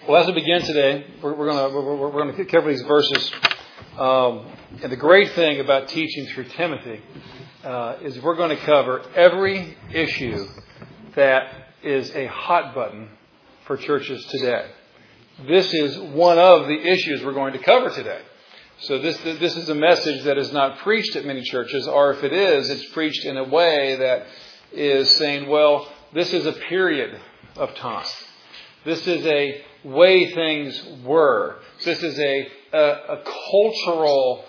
Well, as we begin today, we're going to cover these verses. And the great thing about teaching through Timothy is we're going to cover every issue that is a hot button for churches today. This is one of the issues we're going to cover today. So this is a message that is not preached at many churches, or if it is, it's preached in a way that is saying, well, this is a period of time. This is a way things were. This is a cultural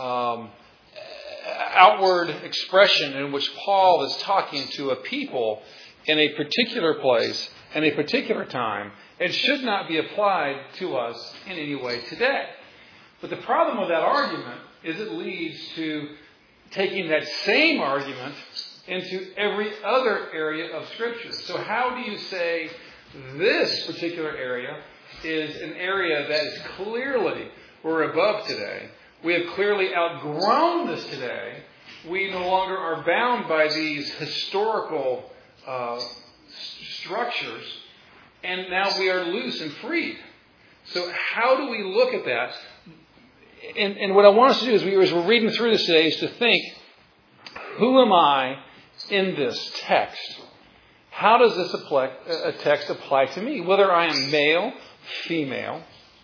outward expression in which Paul is talking to a people in a particular place and a particular time. It should not be applied to us in any way today. But the problem with that argument is it leads to taking that same argument into every other area of Scripture. So how do you say this particular area is an area that is clearly we're above today? We have clearly outgrown this today. We no longer are bound by these historical structures, and now we are loose and freed. So how do we look at that? And what I want us to do is, as we're reading through this today, is to think, who am I in this text? How does this text apply to me? Whether I am male, female,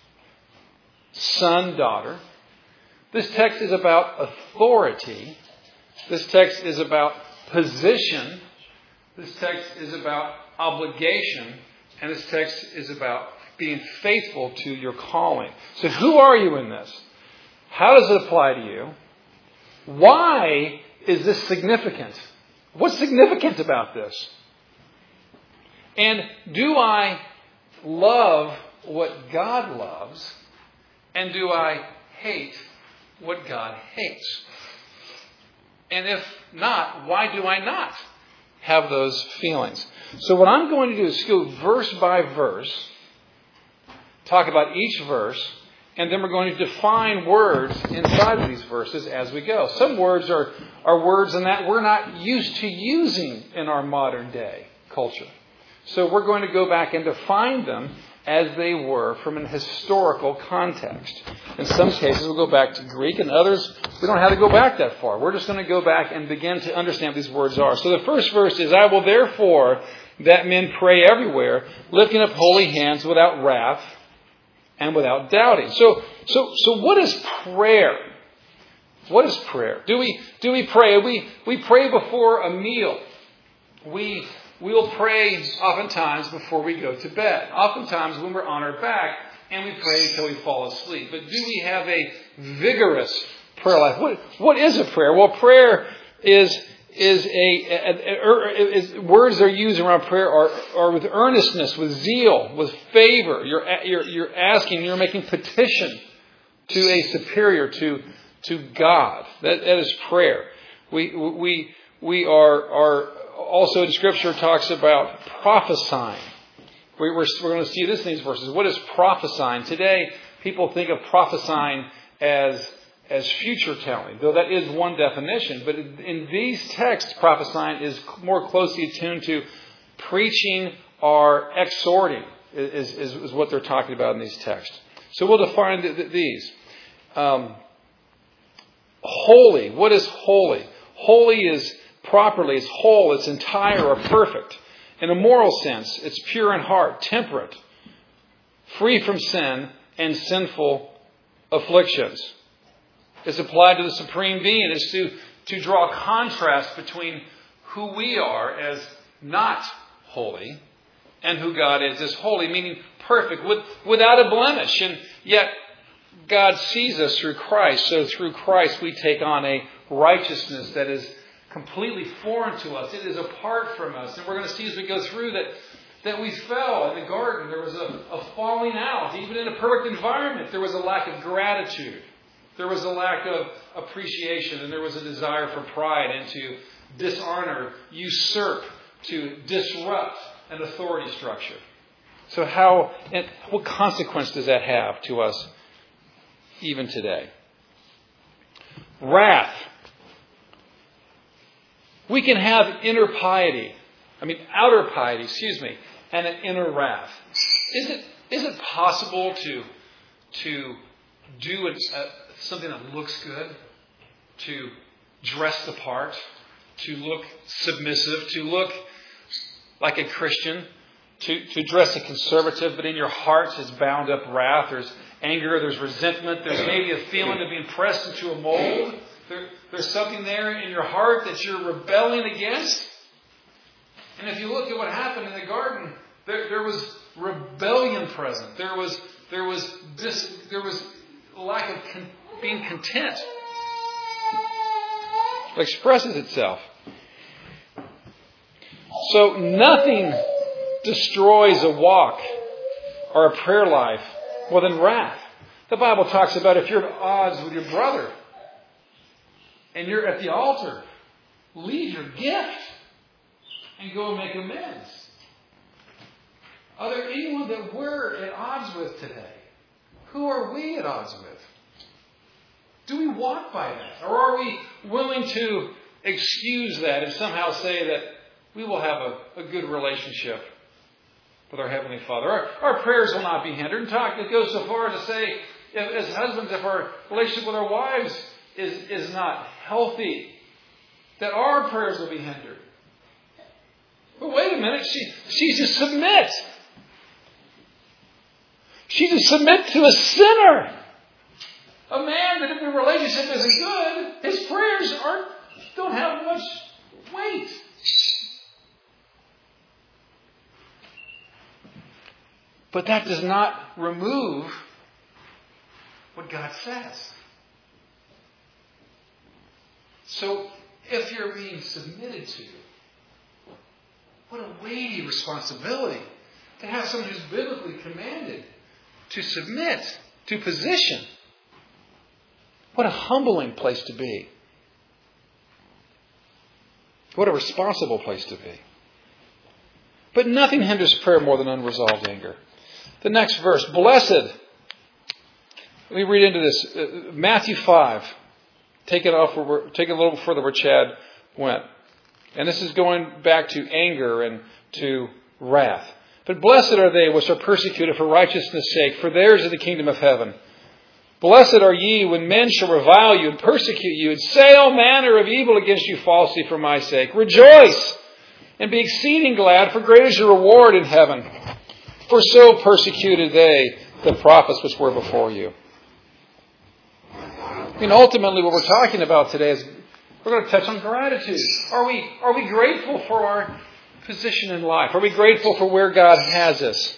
son, daughter. This text is about authority. This text is about position. This text is about obligation. And this text is about being faithful to your calling. So who are you in this? How does it apply to you? Why is this significant? What's significant about this? And do I love what God loves? And do I hate what God hates? And if not, why do I not have those feelings? So what I'm going to do is go verse by verse, talk about each verse, and then we're going to define words inside of these verses as we go. Some words are words in that we're not used to using in our modern day culture. So we're going to go back and define them as they were from an historical context. In some cases, we'll go back to Greek, and others, we don't have to go back that far. We're just going to go back and begin to understand what these words are. So the first verse is, I will therefore that men pray everywhere, lifting up holy hands without wrath and without doubting. So what is prayer? What is prayer? Do we pray? We pray before a meal. We'll pray oftentimes before we go to bed. Oftentimes when we're on our back, and we pray until we fall asleep. But do we have a vigorous prayer life? What is a prayer? Well, prayer is words are used around prayer are with earnestness, with zeal, with favor. You're asking, you're making petition to a superior, to God. That is prayer. We are also in Scripture talks about prophesying. We're going to see this in these verses. What is prophesying? Today, people think of prophesying as future telling, though that is one definition. But in these texts, prophesying is more closely attuned to preaching or exhorting, is what they're talking about in these texts. So we'll define these. Holy. What is holy? Holy is properly, it's whole, it's entire or perfect. In a moral sense, it's pure in heart, temperate, free from sin and sinful afflictions. It's applied to the Supreme Being. It's to draw a contrast between who we are as not holy and who God is as holy, meaning perfect, without a blemish. And yet, God sees us through Christ. So through Christ, we take on a righteousness that is completely foreign to us. It is apart from us. And we're going to see as we go through that we fell in the garden. There was a falling out. Even in a perfect environment, there was a lack of gratitude. There was a lack of appreciation. And there was a desire for pride and to dishonor, usurp, to disrupt an authority structure. So what consequence does that have to us even today? Wrath. We can have outer piety, and an inner wrath. Is it possible to do something that looks good, to dress the part, to look submissive, to look like a Christian, to dress a conservative, but in your heart is bound up wrath, there's anger, there's resentment, there's maybe a feeling of being pressed into a mold. There's something there in your heart that you're rebelling against. And if you look at what happened in the garden, there was rebellion present. There was lack of being content. It expresses itself. So nothing destroys a walk or a prayer life more than wrath. The Bible talks about if you're at odds with your brother and you're at the altar, leave your gift and go and make amends. Are there anyone that we're at odds with today? Who are we at odds with? Do we walk by that? Or are we willing to excuse that and somehow say that we will have a good relationship with our Heavenly Father? Our prayers will not be hindered. In fact, it goes so far to say, as husbands, if our relationship with our wives is not healthy, that our prayers will be hindered. But wait a minute, she's to submit. She's to submit to a sinner. A man that if the relationship isn't good, his prayers don't have much weight. But that does not remove what God says. So, if you're being submitted to, what a weighty responsibility to have someone who's biblically commanded to submit to position. What a humbling place to be. What a responsible place to be. But nothing hinders prayer more than unresolved anger. The next verse, blessed. Let me read into this. Matthew 5. Take it a little further where Chad went. And this is going back to anger and to wrath. But blessed are they which are persecuted for righteousness' sake, for theirs is the kingdom of heaven. Blessed are ye when men shall revile you and persecute you and say all manner of evil against you falsely for my sake. Rejoice and be exceeding glad, for great is your reward in heaven. For so persecuted they the prophets which were before you. I mean, ultimately what we're talking about today is we're going to touch on gratitude. Are we grateful for our position in life? Are we grateful for where God has us?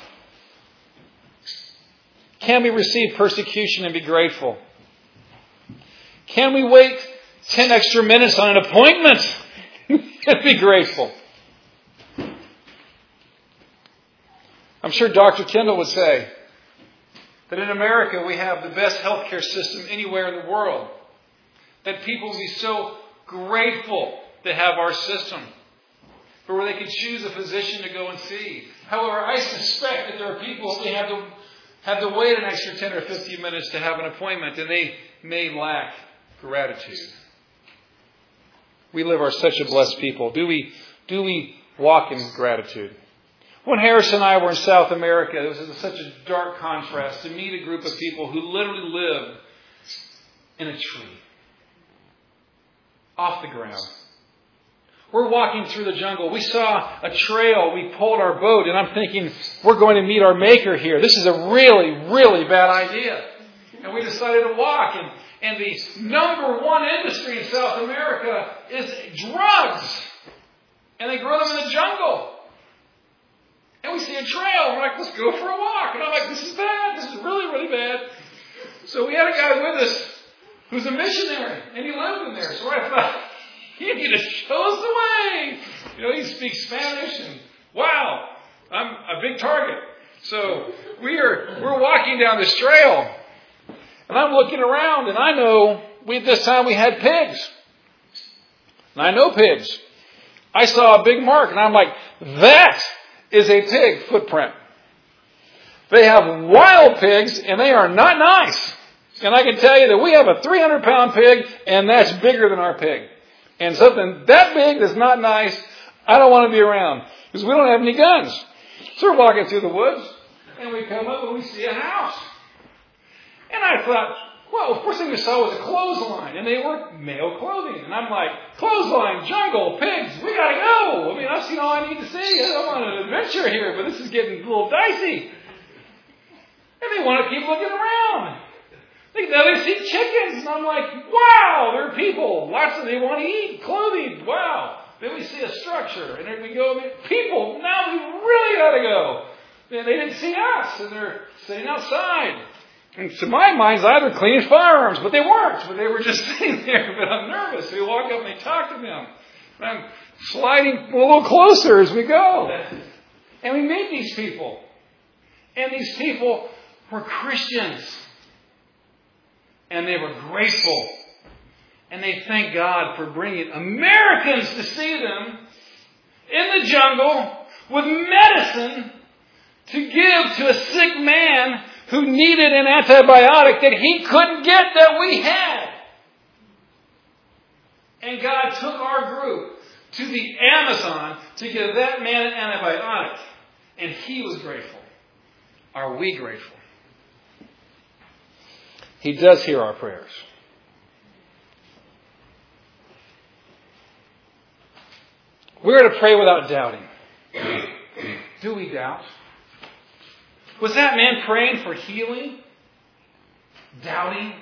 Can we receive persecution and be grateful? Can we wait 10 extra minutes on an appointment and be grateful? I'm sure Dr. Kendall would say that in America we have the best healthcare system anywhere in the world. That people will be so grateful to have our system, for where they can choose a physician to go and see. However, I suspect that there are people who have to wait an extra 10 or 15 minutes to have an appointment, and they may lack gratitude. We live are such a blessed people. Do we walk in gratitude? When Harris and I were in South America, it was such a dark contrast to meet a group of people who literally lived in a tree. Off the ground. We're walking through the jungle. We saw a trail. We pulled our boat, and I'm thinking, we're going to meet our Maker here. This is a really, really bad idea. And we decided to walk. And the number one industry in South America is drugs. And they grow them in the jungle. And we see a trail. And we're like, let's go for a walk. And I'm like, this is bad. This is really, really bad. So we had a guy with us who's a missionary. And he lived in there. So I thought, he need to show us the way. You know, he speaks Spanish. And wow, I'm a big target. So we're walking down this trail. And I'm looking around. And I know this time we had pigs. And I know pigs. I saw a big mark. And I'm like, that is a pig footprint. They have wild pigs, and they are not nice. And I can tell you that we have a 300-pound pig, and that's bigger than our pig. And something that big that's not nice, I don't want to be around, because we don't have any guns. So we're walking through the woods, And we come up and we see a house. And I thought, well, the first thing we saw was a clothesline. And they were male clothing. And I'm like, clothesline, jungle, pigs, we got to go. I mean, I've seen all I need to see. I want an adventure here, but this is getting a little dicey. And they want to keep looking around. Now they see chickens, and I'm like, wow, there are people. Lots of they want to eat, clothing, wow. Then we see a structure, and then we go, people, now we really got to go. And they didn't see us, and they're sitting outside. And to my mind's eye, they're cleaning firearms, but they weren't. But they were just sitting there, but I'm nervous. We walk up and they talk to them. And I'm sliding a little closer as we go. And we meet these people. And these people were Christians. And they were grateful. And they thank God for bringing Americans to see them in the jungle with medicine to give to a sick man who needed an antibiotic that he couldn't get that we had. And God took our group to the Amazon to give that man an antibiotic. And he was grateful. Are we grateful? He does hear our prayers. We're to pray without doubting. Do we doubt? Was that man praying for healing? Doubting?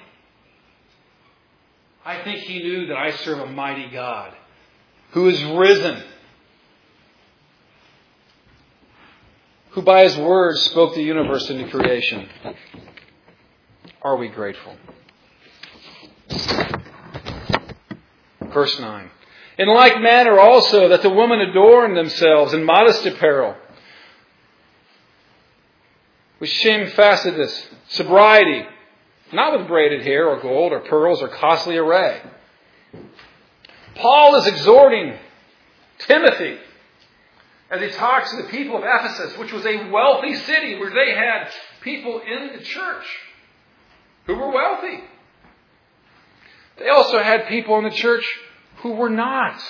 I think he knew that I serve a mighty God who is risen, who by His word spoke the universe into creation. Are we grateful? Verse 9. In like manner also that the women adorn themselves in modest apparel, with shamefacedness, sobriety, not with braided hair or gold or pearls or costly array. Paul is exhorting Timothy as he talks to the people of Ephesus, which was a wealthy city where they had people in the church who were wealthy. They also had people in the church who were not.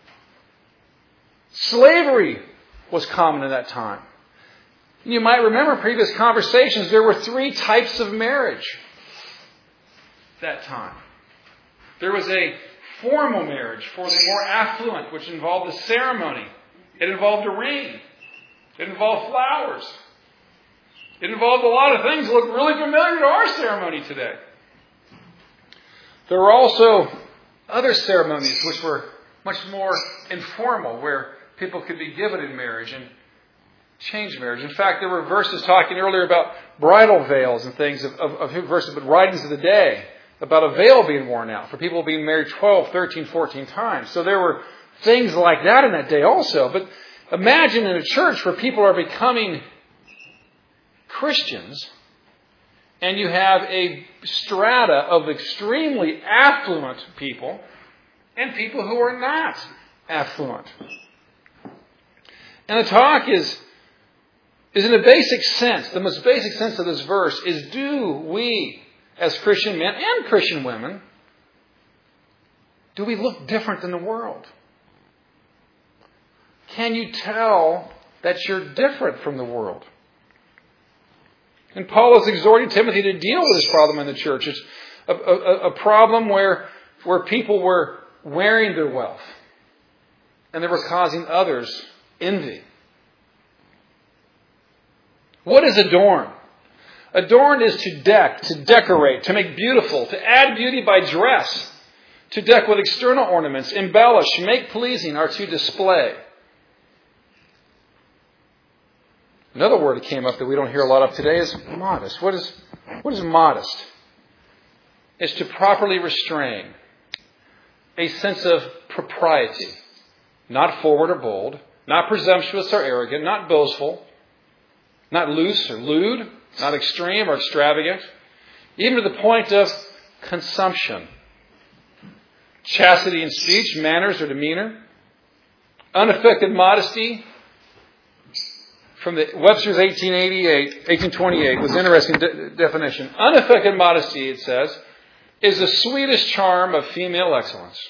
Slavery was common in that time. You might remember previous conversations, there were 3 types of marriage that time. There was a formal marriage for the more affluent, which involved a ceremony. It involved a ring. It involved flowers. It involved a lot of things that look really familiar to our ceremony today. There were also other ceremonies which were much more informal, where people could be given in marriage and change marriage. In fact, there were verses talking earlier about bridal veils and things of verses, but writings of the day about a veil being worn out for people being married 12, 13, 14 times. So there were things like that in that day also. But imagine in a church where people are becoming Christians and you have a strata of extremely affluent people and people who are not affluent. And the talk is in a basic sense, the most basic sense of this verse is, do we, as Christian men and Christian women, do we look different than the world? Can you tell that you're different from the world? And Paul is exhorting Timothy to deal with this problem in the church. It's a problem where people were wearing their wealth and they were causing others envy. What is adorn? Adorn is to deck, to decorate, to make beautiful, to add beauty by dress, to deck with external ornaments, embellish, make pleasing, or to display. Another word that came up that we don't hear a lot of today is modest. What is modest? It's to properly restrain, a sense of propriety, not forward or bold, not presumptuous or arrogant, not boastful, not loose or lewd, not extreme or extravagant, even to the point of consumption. Chastity in speech, manners, or demeanor. Unaffected modesty, from the Webster's 1828, was an interesting definition. Unaffected modesty, it says, is the sweetest charm of female excellence,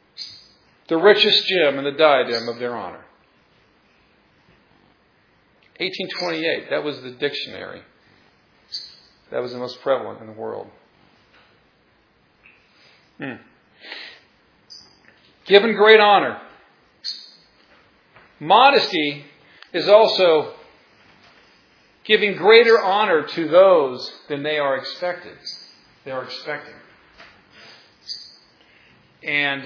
the richest gem and the diadem of their honor. 1828, that was the dictionary. That was the most prevalent in the world. Given great honor. Modesty is also giving greater honor to those than they are expected. They are expecting. And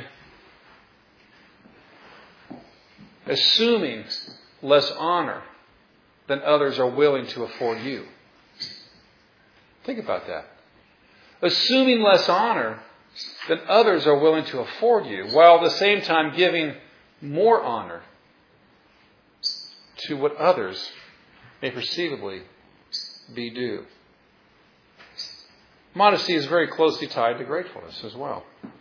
assuming less honor than others are willing to afford you. Think about that. Assuming less honor than others are willing to afford you, while at the same time giving more honor to what others may perceivably be due. Modesty is very closely tied to gratefulness as well.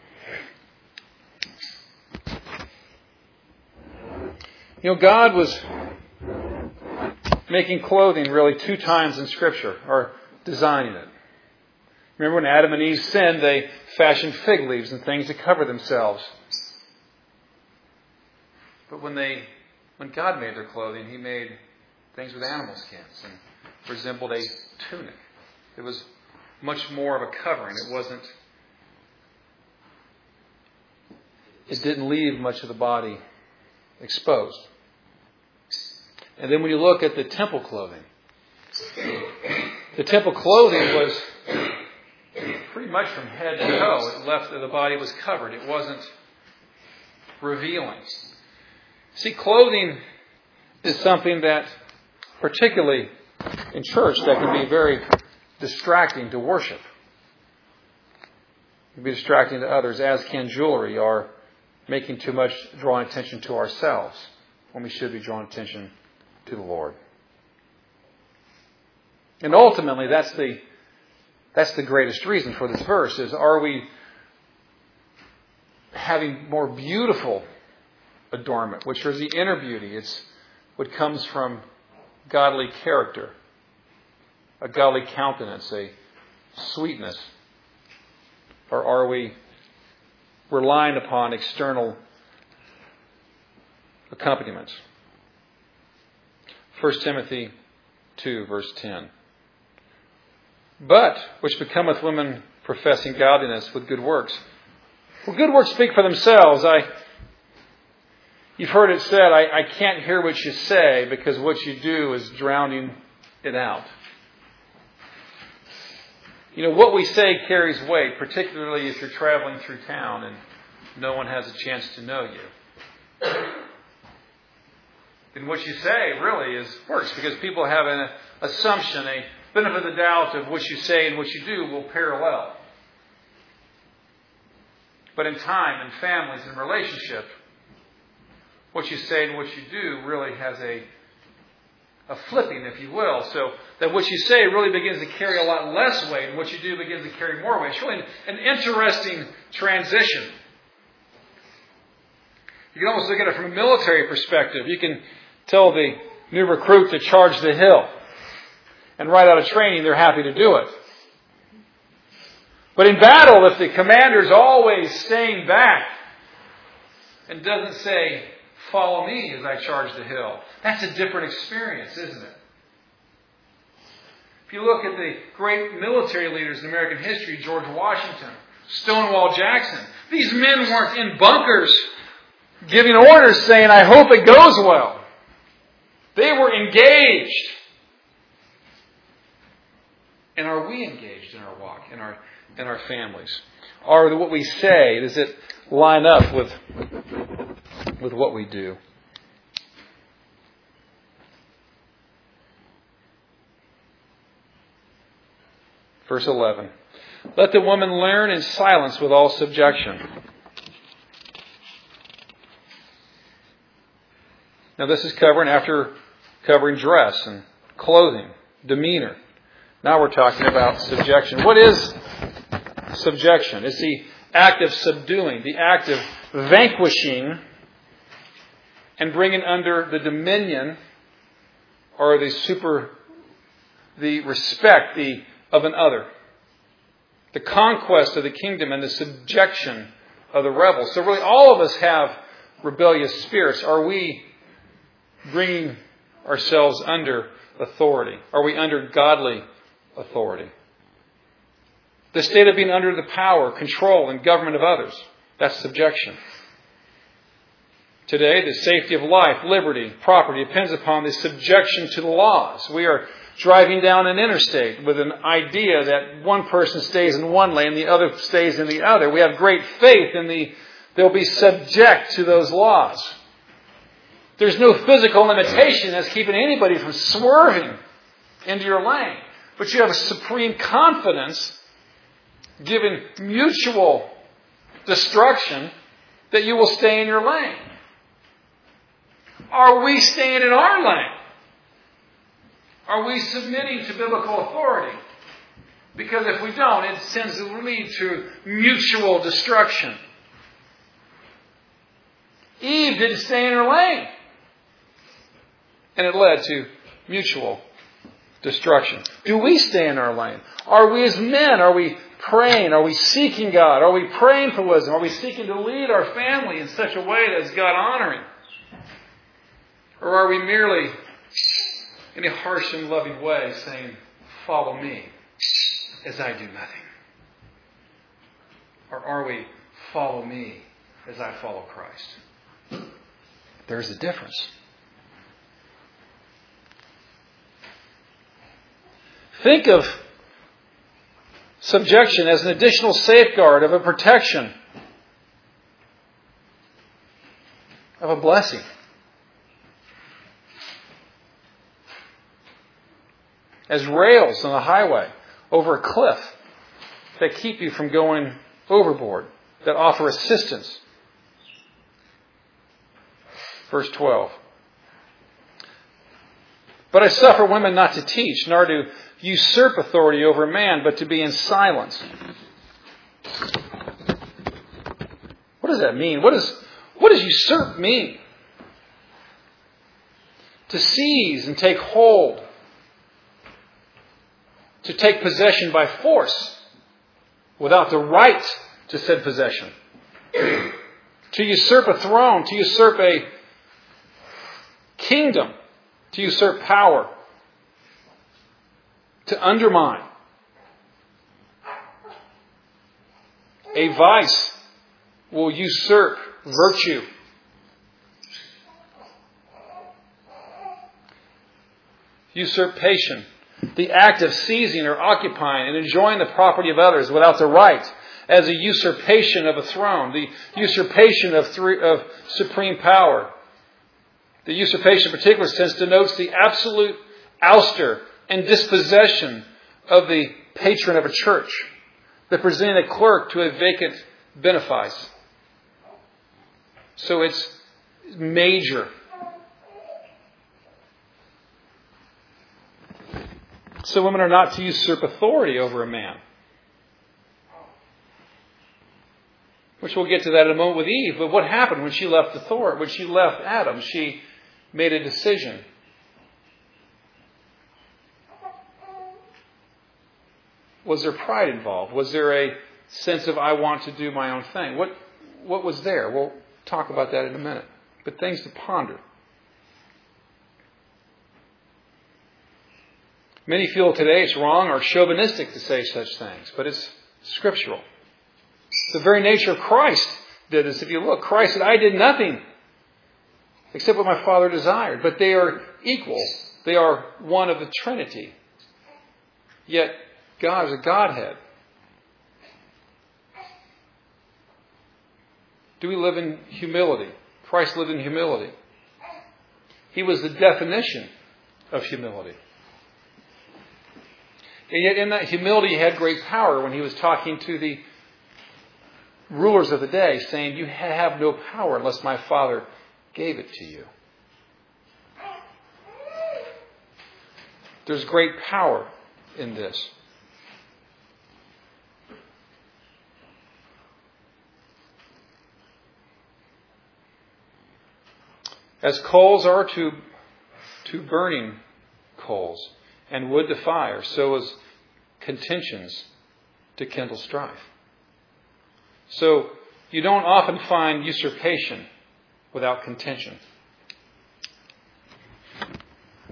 God was making clothing really 2 times in Scripture, or designing it. Remember when Adam and Eve sinned, they fashioned fig leaves and things to cover themselves. But when God made their clothing, He made things with animal skins and resembled a tunic. It was much more of a covering. It didn't leave much of the body exposed. And then when you look at the temple clothing was pretty much from head to toe. It left the body was covered. It wasn't revealing. See, clothing is something that, particularly in church, that can be very distracting to worship. It can be distracting to others, as can jewelry, or making too much, drawing attention to ourselves when we should be drawing attention to the Lord. And ultimately, that's the greatest reason for this verse, is are we having more beautiful adornment, which is the inner beauty. It's what comes from godly character, a godly countenance, a sweetness. Or are we relying upon external accompaniments? 1 Timothy 2, verse 10. But which becometh women professing godliness with good works. Well, good works speak for themselves. You've heard it said, I can't hear what you say because what you do is drowning it out. What we say carries weight, particularly if you're traveling through town and no one has a chance to know you. And what you say really works because people have an assumption, a benefit of the doubt of what you say and what you do will parallel. But in time, in families, in relationship, what you say and what you do really has a flipping, if you will, so that what you say really begins to carry a lot less weight and what you do begins to carry more weight. It's really an interesting transition. You can almost look at it from a military perspective. You can tell the new recruit to charge the hill. And right out of training, they're happy to do it. But in battle, if the commander's always staying back and doesn't say, follow me as I charge the hill, that's a different experience, isn't it? If you look at the great military leaders in American history, George Washington, Stonewall Jackson, these men weren't in bunkers giving orders saying, I hope it goes well. They were engaged. And are we engaged in our walk, in our families? Or what we say, does it line up with what we do? Verse 11. Let the woman learn in silence with all subjection. Now this is covering dress and clothing, demeanor. Now we're talking about subjection. What is subjection? It's the act of subduing, the act of vanquishing and bringing under the dominion or the respect of an other. The conquest of the kingdom and the subjection of the rebels. So really all of us have rebellious spirits. Are we bringing ourselves under authority? Are we under godly authority? The state of being under the power, control, and government of others. That's subjection. Today, the safety of life, liberty, property depends upon the subjection to the laws. We are driving down an interstate with an idea that one person stays in one lane, the other stays in the other. We have great faith in they'll be subject to those laws. There's no physical limitation that's keeping anybody from swerving into your lane. But you have a supreme confidence, given mutual destruction, that you will stay in your lane. Are we staying in our lane? Are we submitting to biblical authority? Because if we don't, it tends to lead to mutual destruction. Eve didn't stay in her lane. And it led to mutual destruction. Do we stay in our lane? Are we as men? Are we praying? Are we seeking God? Are we praying for wisdom? Are we seeking to lead our family in such a way that is God-honoring? Or are we merely, in a harsh and loving way, saying, follow me as I do nothing? Or are we, follow me as I follow Christ? There's a difference. Think of subjection as an additional safeguard of a protection, of a blessing. As rails on the highway over a cliff that keep you from going overboard, that offer assistance. Verse 12. But I suffer women not to teach, nor to usurp authority over man, but to be in silence. What does that mean? What does usurp mean? To seize and take hold. To take possession by force without the right to said possession. To usurp a throne, to usurp a kingdom, to usurp power, to undermine. A vice will usurp virtue. Usurpation. The act of seizing or occupying and enjoying the property of others without the right, as a usurpation of a throne, the usurpation of supreme power. The usurpation in particular sense denotes the absolute ouster and dispossession of the patron of a church, the presenting a clerk to a vacant benefice. So it's major. So women are not to usurp authority over a man. Which we'll get to that in a moment with Eve. But what happened when she left when she left Adam? She made a decision. Was there pride involved? Was there a sense of, I want to do my own thing? What was there? We'll talk about that in a minute. But things to ponder. Many feel today it's wrong or chauvinistic to say such things, but it's scriptural. The very nature of Christ did this. If you look, Christ said, I did nothing except what my Father desired. But they are equal. They are one of the Trinity. Yet God is a Godhead. Do we live in humility? Christ lived in humility. He was the definition of humility. And yet in that humility he had great power when he was talking to the rulers of the day, saying, you have no power unless my Father gave it to you. There's great power in this. As coals are to burning coals, and wood to fire, so is contentions to kindle strife. So you don't often find usurpation without contention.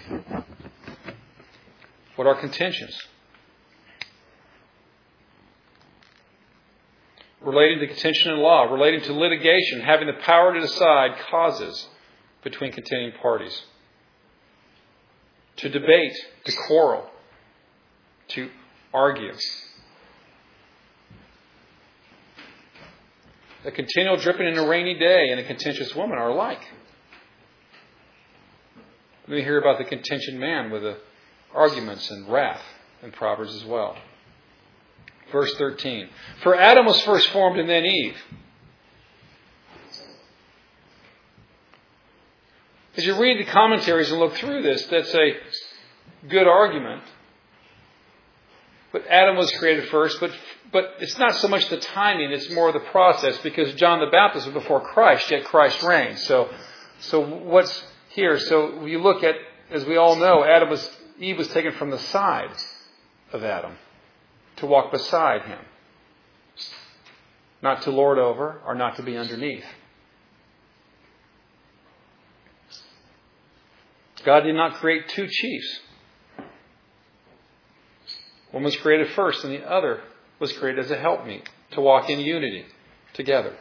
What are contentions? Relating to contention in law, relating to litigation, having the power to decide causes between contending parties. To debate, to quarrel, to argue. A continual dripping in a rainy day and a contentious woman are alike. We hear about the contention man with the arguments and wrath in Proverbs as well. Verse 13. For Adam was first formed and then Eve. As you read the commentaries and look through this, that's a good argument. But Adam was created first, but it's not so much the timing, it's more the process, because John the Baptist was before Christ, yet Christ reigned. So what's here? So you look at, as we all know, Eve was taken from the side of Adam to walk beside him. Not to lord over or not to be underneath. God did not create two chiefs. One was created first and the other was created as a helpmeet to walk in unity together.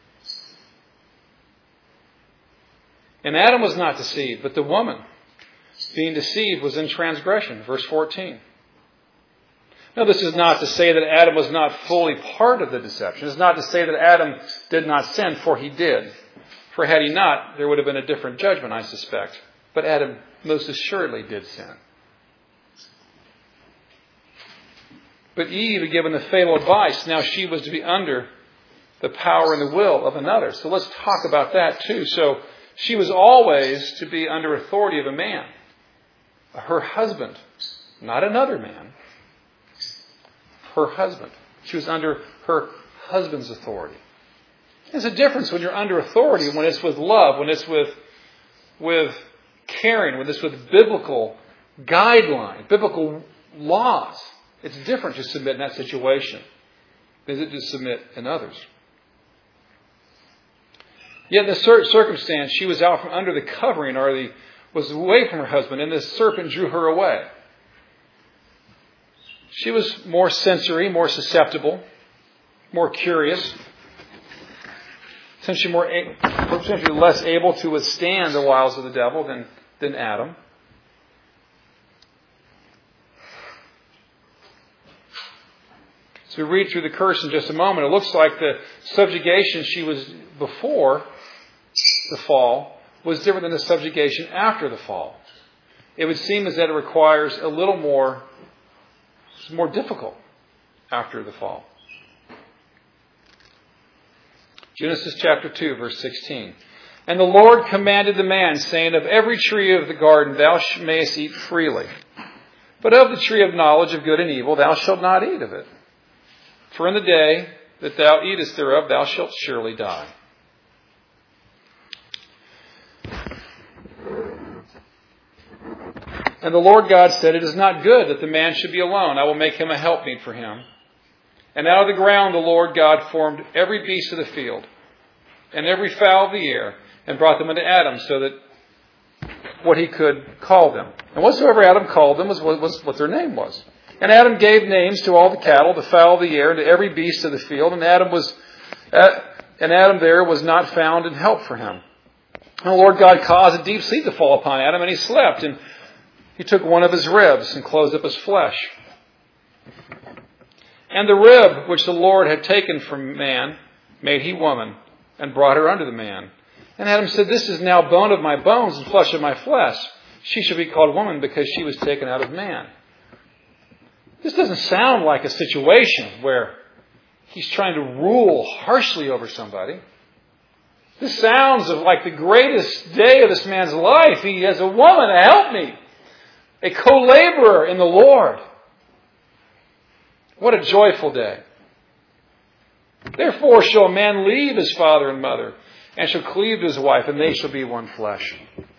And Adam was not deceived, but the woman, being deceived, was in transgression. Verse 14. Now, this is not to say that Adam was not fully part of the deception. It's not to say that Adam did not sin, for he did. For had he not, there would have been a different judgment, I suspect. But Adam most assuredly did sin. But Eve had given the fatal advice. Now she was to be under the power and the will of another. So let's talk about that too. So she was always to be under authority of a man. Her husband, not another man. Her husband. She was under her husband's authority. There's a difference when you're under authority, when it's with love, when it's with caring, when it's with biblical guidelines, biblical laws. It's different to submit in that situation than it to submit in others. Yet in this circumstance, she was out from under the covering, was away from her husband, and the serpent drew her away. She was more sensory, more susceptible, more curious, essentially less able to withstand the wiles of the devil than Adam. So we read through the curse in just a moment. It looks like the subjugation she was before the fall was different than the subjugation after the fall. It would seem as that it requires a little more, it's more difficult after the fall. Genesis chapter 2, verse 16. And the Lord commanded the man, saying, of every tree of the garden thou mayest eat freely. But of the tree of knowledge of good and evil thou shalt not eat of it. For in the day that thou eatest thereof thou shalt surely die. And the Lord God said, it is not good that the man should be alone. I will make him a helpmeet for him. And out of the ground the Lord God formed every beast of the field and every fowl of the air and brought them unto Adam, so that what he could call them. And whatsoever Adam called them was what their name was. And Adam gave names to all the cattle, the fowl of the air, and to every beast of the field. And Adam there was not found in help for him. And the Lord God caused a deep sleep to fall upon Adam, and he slept. And he took one of his ribs and closed up his flesh. And the rib which the Lord had taken from man made he woman, and brought her unto the man. And Adam said, this is now bone of my bones and flesh of my flesh. She shall be called woman, because she was taken out of man. This doesn't sound like a situation where he's trying to rule harshly over somebody. This sounds like the greatest day of this man's life. He has a woman to help me, a co-laborer in the Lord. What a joyful day. Therefore shall a man leave his father and mother, and shall cleave to his wife, and they shall be one flesh.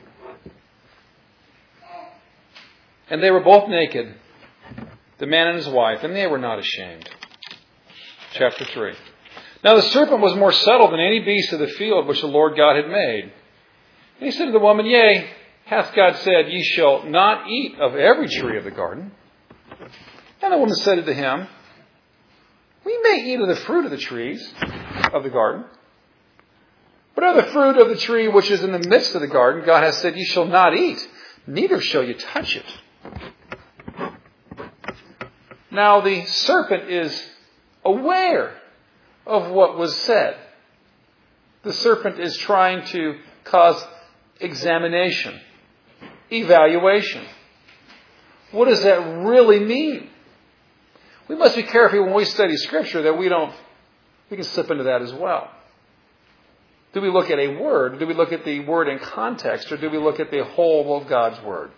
And they were both naked, the man and his wife, and they were not ashamed. Chapter 3. Now the serpent was more subtle than any beast of the field which the Lord God had made. And he said to the woman, yea, hath God said, Ye shall not eat of every tree of the garden? And the woman said unto him, We may eat of the fruit of the trees of the garden. But of the fruit of the tree which is in the midst of the garden, God hath said, Ye shall not eat, neither shall you touch it. Now the serpent is aware of what was said. The serpent is trying to cause examination, evaluation. What does that really mean? We must be careful when we study Scripture that we can slip into that as well. Do we look at a word? Do we look at the word in context? Or do we look at the whole of God's word?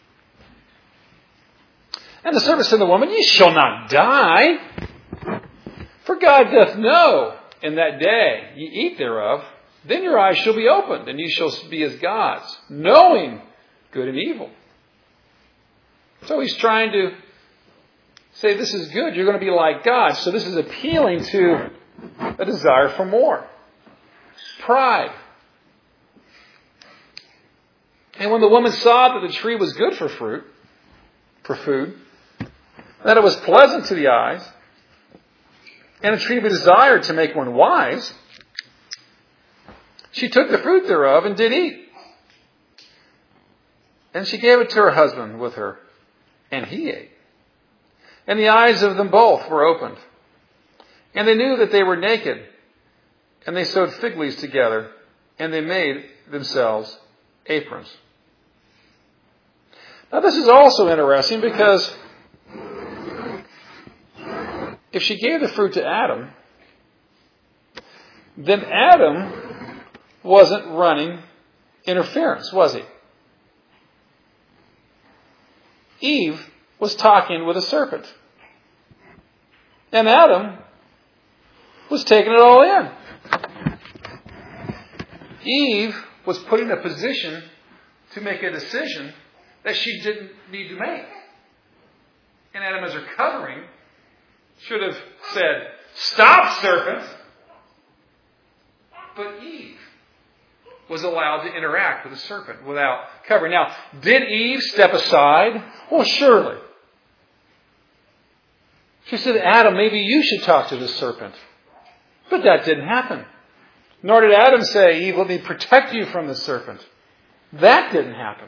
And the serpent said to the woman, Ye shall not die. For God doth know in that day ye eat thereof, then your eyes shall be opened, and ye shall be as gods, knowing good and evil. So he's trying to say, this is good. You're going to be like God. So this is appealing to a desire for more. Pride. And when the woman saw that the tree was good for food, that it was pleasant to the eyes, and a tree to be desired to make one wise, she took the fruit thereof and did eat. And she gave it to her husband with her, and he ate. And the eyes of them both were opened. And they knew that they were naked. And they sewed fig leaves together, and they made themselves aprons. Now this is also interesting because if she gave the fruit to Adam, then Adam wasn't running interference, was he? Eve was talking with a serpent. And Adam was taking it all in. Eve was put in a position to make a decision that she didn't need to make. And Adam, as her covering, should have said, Stop, serpent! But Eve was allowed to interact with the serpent without covering. Now, did Eve step aside? Well, surely. She said, Adam, maybe you should talk to the serpent. But that didn't happen. Nor did Adam say, Eve, let me protect you from the serpent. That didn't happen.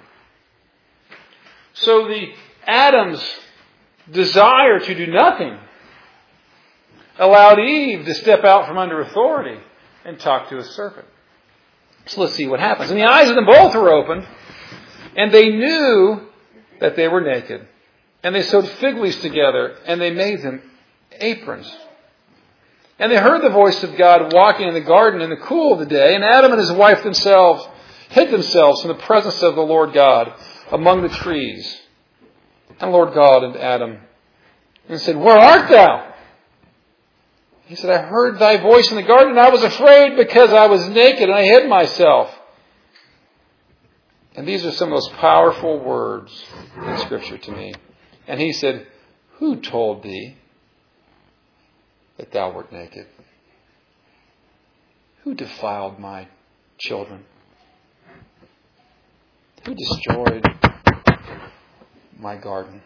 So Adam's desire to do nothing allowed Eve to step out from under authority and talk to a serpent. So let's see what happens. And the eyes of them both were opened, and they knew that they were naked. And they sewed fig leaves together, and they made them aprons. And they heard the voice of God walking in the garden in the cool of the day. And Adam and his wife themselves hid themselves from the presence of the Lord God among the trees. And the Lord God and Adam and said, Where art thou? He said, I heard thy voice in the garden, and I was afraid because I was naked, and I hid myself. And these are some of those powerful words in Scripture to me. And he said, Who told thee that thou wert naked? Who defiled my children? Who destroyed my garden?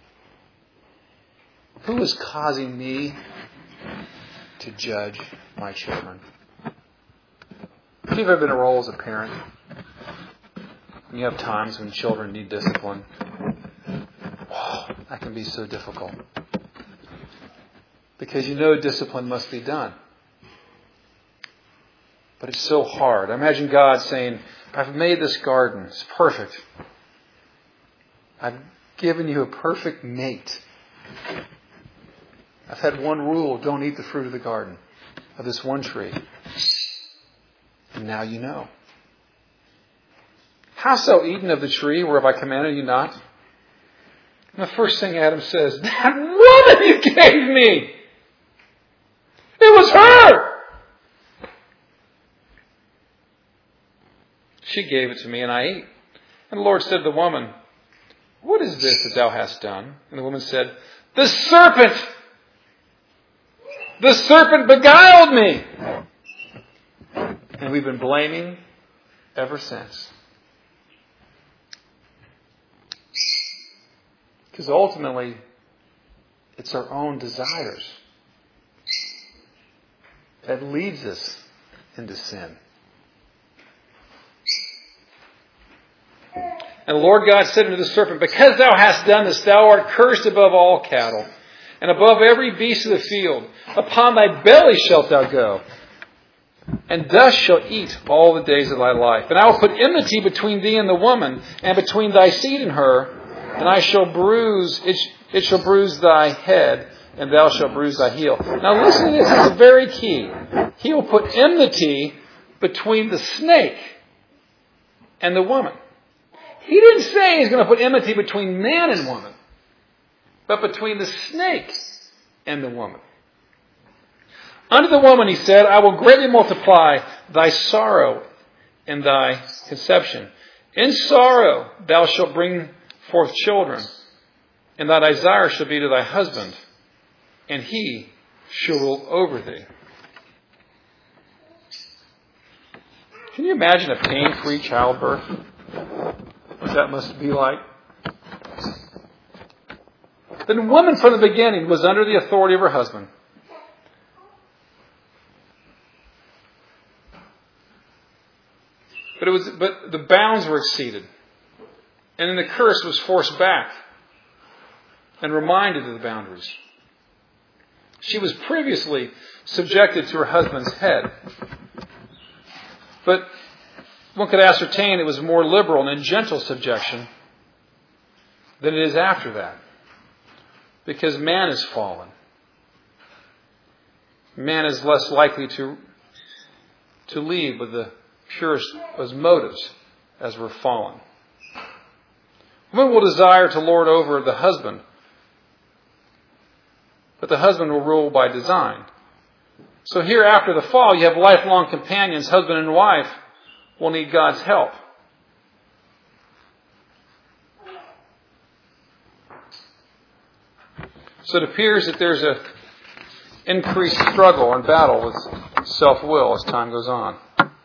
Who is causing me to judge my children? Have you ever been in a role as a parent? And you have times when children need discipline. Oh, that can be so difficult. Because you know discipline must be done. But it's so hard. I imagine God saying, I've made this garden. It's perfect. I've given you a perfect mate. I've had one rule. Don't eat the fruit of the garden, of this one tree. And now you know. Hast thou eaten of the tree whereof I commanded you not? And the first thing Adam says, that woman you gave me! It was her! She gave it to me, and I ate. And the Lord said to the woman, What is this that thou hast done? And the woman said, The serpent beguiled me. And we've been blaming ever since. Because ultimately, it's our own desires that leads us into sin. And the Lord God said unto the serpent, Because thou hast done this, thou art cursed above all cattle, and above every beast of the field. Upon thy belly shalt thou go, and dust shalt eat all the days of thy life. And I will put enmity between thee and the woman, and between thy seed and her, and it shall bruise thy head, and thou shalt bruise thy heel. Now listen to this, it's very key. He will put enmity between the snake and the woman. He didn't say he's going to put enmity between man and woman, but between the snake and the woman. Unto the woman he said, I will greatly multiply thy sorrow and thy conception. In sorrow thou shalt bring forth children, and thy desire shall be to thy husband, and he shall rule over thee. Can you imagine a pain-free childbirth? What that must be like. The woman from the beginning was under the authority of her husband. But the bounds were exceeded. And then the curse was forced back and reminded of the boundaries. She was previously subjected to her husband's head. But one could ascertain it was more liberal and gentle subjection than it is after that. Because man is fallen. Man is less likely to lead with the purest as motives as we're fallen. Women will desire to lord over the husband, but the husband will rule by design. So here after the fall, you have lifelong companions, husband and wife, will need God's help. So it appears that there's an increased struggle and battle with self-will as time goes on.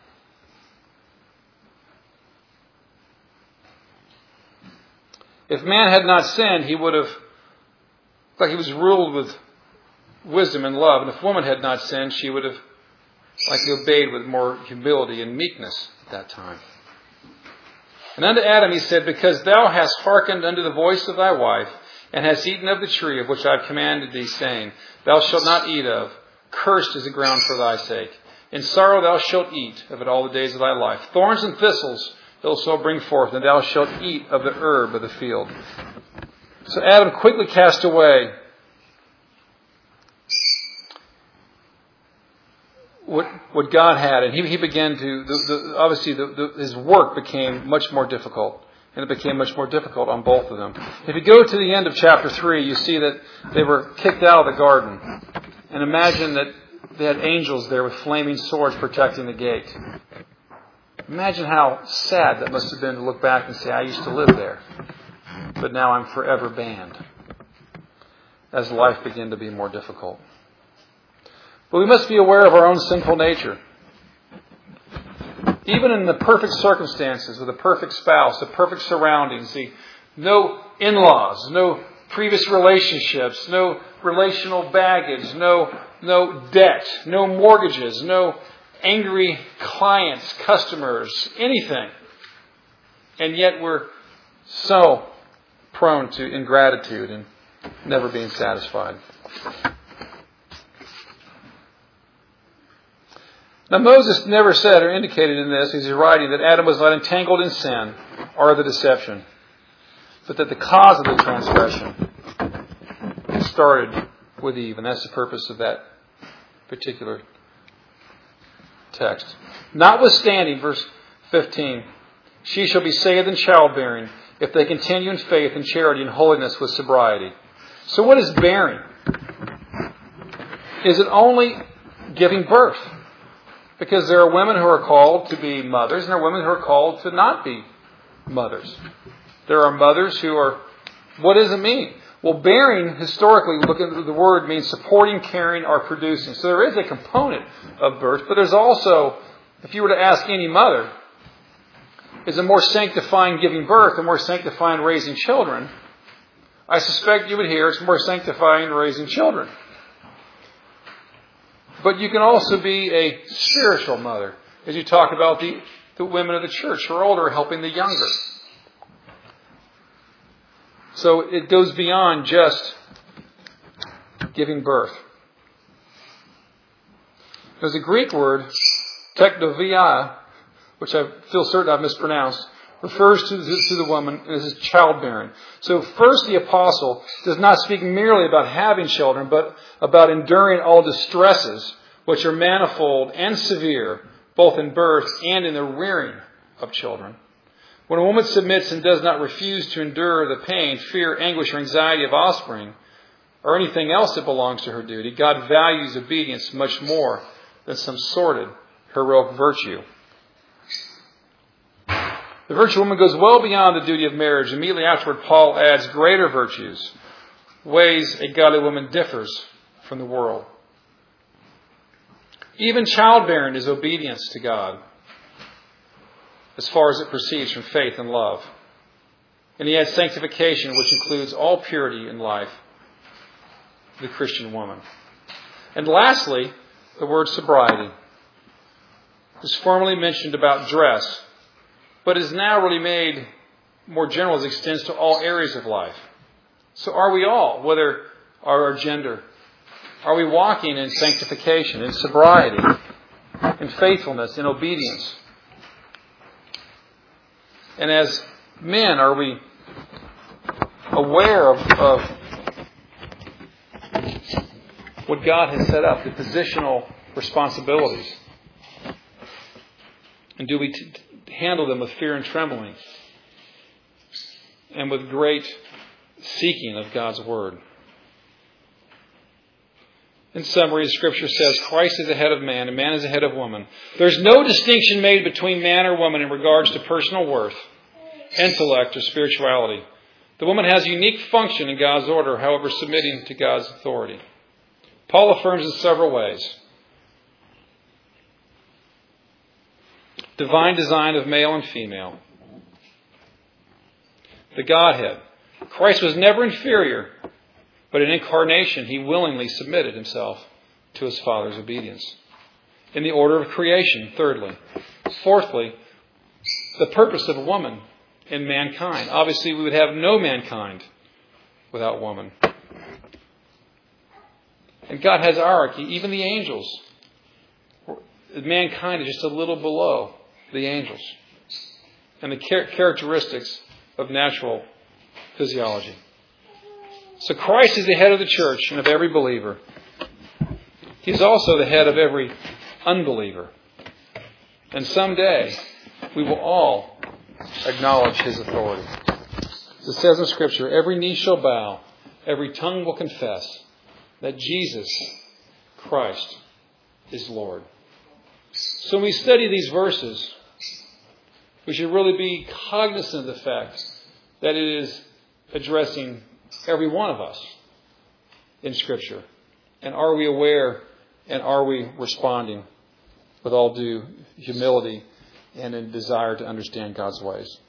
If man had not sinned, he would have, like he was ruled with wisdom and love. And if woman had not sinned, she would have, like he obeyed with more humility and meekness at that time. And unto Adam he said, Because thou hast hearkened unto the voice of thy wife, and hast eaten of the tree of which I have commanded thee, saying, Thou shalt not eat of, cursed is the ground for thy sake. In sorrow thou shalt eat of it all the days of thy life. Thorns and thistles it shall bring forth, and thou shalt eat of the herb of the field. So Adam quickly cast away what God had, and he began to, his work became much more difficult, and it became much more difficult on both of them. If you go to the end of chapter 3, you see that they were kicked out of the garden, and imagine that they had angels there with flaming swords protecting the gate. Imagine how sad that must have been to look back and say, I used to live there, but now I'm forever banned, as life began to be more difficult. But we must be aware of our own sinful nature. Even in the perfect circumstances, with a perfect spouse, the perfect surroundings, no in-laws, no previous relationships, no relational baggage, no debt, no mortgages, no angry clients, customers, anything. And yet we're so prone to ingratitude and never being satisfied. Now Moses never said or indicated in this, as he's writing, that Adam was not entangled in sin or the deception, but that the cause of the transgression started with Eve, and that's the purpose of that particular text. Notwithstanding, verse 15, she shall be saved in childbearing if they continue in faith and charity and holiness with sobriety. So what is bearing? Is it only giving birth? Because there are women who are called to be mothers, and there are women who are called to not be mothers. There are mothers who are... What does it mean? Well, bearing, historically, looking at the word, means supporting, carrying, or producing. So there is a component of birth, but there's also, if you were to ask any mother, is it more sanctifying giving birth or more sanctifying raising children? I suspect you would hear it's more sanctifying raising children. But you can also be a spiritual mother, as you talk about the women of the church who are older helping the younger. So it goes beyond just giving birth. There's a Greek word, tekdovia, which I feel certain I've mispronounced, refers to the woman as childbearing. So first, the apostle does not speak merely about having children, but about enduring all distresses, which are manifold and severe, both in birth and in the rearing of children. When a woman submits and does not refuse to endure the pain, fear, anguish, or anxiety of offspring, or anything else that belongs to her duty, God values obedience much more than some sordid, heroic virtue. The virtuous woman goes well beyond the duty of marriage. Immediately afterward, Paul adds greater virtues, ways a godly woman differs from the world. Even childbearing is obedience to God, as far as it proceeds from faith and love. And he adds sanctification, which includes all purity in life of the Christian woman. And lastly, the word sobriety is formerly mentioned about dress, but is now really made more general as it extends to all areas of life. So are we all, whether our gender, are we walking in sanctification, in sobriety, in faithfulness, in obedience? And as men, are we aware of what God has set up, the positional responsibilities? And do we handle them with fear and trembling and with great seeking of God's Word? In summary, the Scripture says Christ is the head of man and man is the head of woman. There's no distinction made between man or woman in regards to personal worth, intellect, or spirituality. The woman has a unique function in God's order, however, submitting to God's authority. Paul affirms in several ways. Divine design of male and female. The Godhead. Christ was never inferior, but in incarnation he willingly submitted himself to his Father's obedience. In the order of creation, thirdly. Fourthly, the purpose of a woman in mankind. Obviously, we would have no mankind without woman. And God has hierarchy, even the angels. Mankind is just a little below the angels and the characteristics of natural physiology. So Christ is the head of the church and of every believer. He's also the head of every unbeliever. And someday we will all acknowledge his authority. As it says in Scripture, every knee shall bow, every tongue will confess that Jesus Christ is Lord. So when we study these verses, we should really be cognizant of the fact that it is addressing every one of us in Scripture. And are we aware and are we responding with all due humility and a desire to understand God's ways?